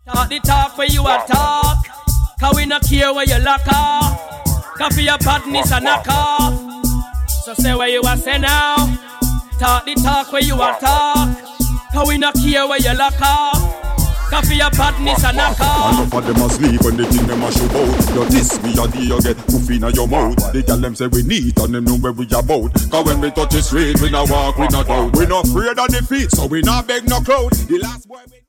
Talk the talk where you a talk. Cause we not care where you lock off. Cause for your badness a knock off. So say where you a say now. Talk the talk where you a talk. Cause we not care where you lock off. Cause for your badness a knock off. Enough of them a sleep when they think them a show out. Yo this we a the you get poof inna your mouth. The girl them say we neat and them know where we about. Cause when we touch the street we not walk, we not out. We not afraid of defeat, so we not beg no crowd. The last boy we